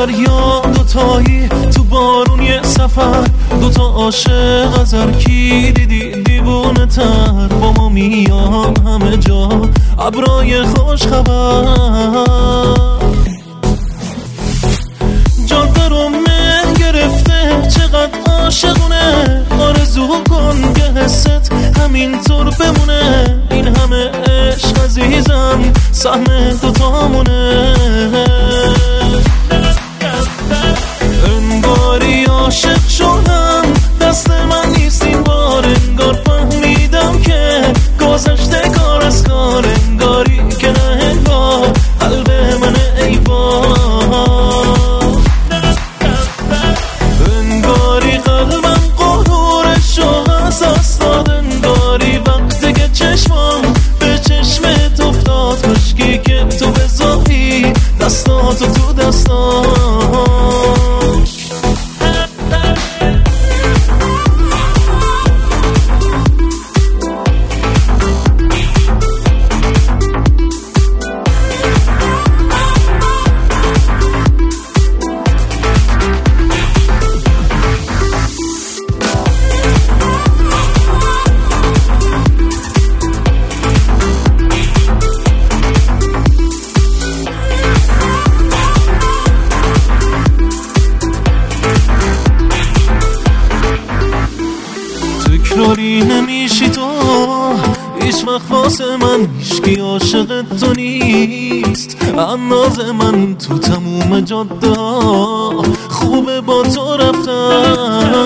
دریا دوتایی، تو بارون یه سفر، دوتا عاشق از هر کی دیدی دیوونه تر. با ما میان همه جا ابرای خوش خبر، جاده رو من گرفته چقدر عاشقونه. آرزو کن که حست همینطور بمونه، این همه عشق عزیزم سهم دوتامونه. انگاری عاشق شدم دست من نیست این بار، انگار فهمیدم که گذشته کار از کار، انگاری که نه انگار قلب من ای بار، انگاری قلبم قهورشو از دست داد، انگاری وقتی که چشمم به چشمت افتاد، کشکی که تو بذاری دستاتو تو دستام. تکراری نمیشی تو هیچ وقت واسه من، هیچکی عاشق تو نیست انداز من. تو تموم جاده خوبه با تو رفتم،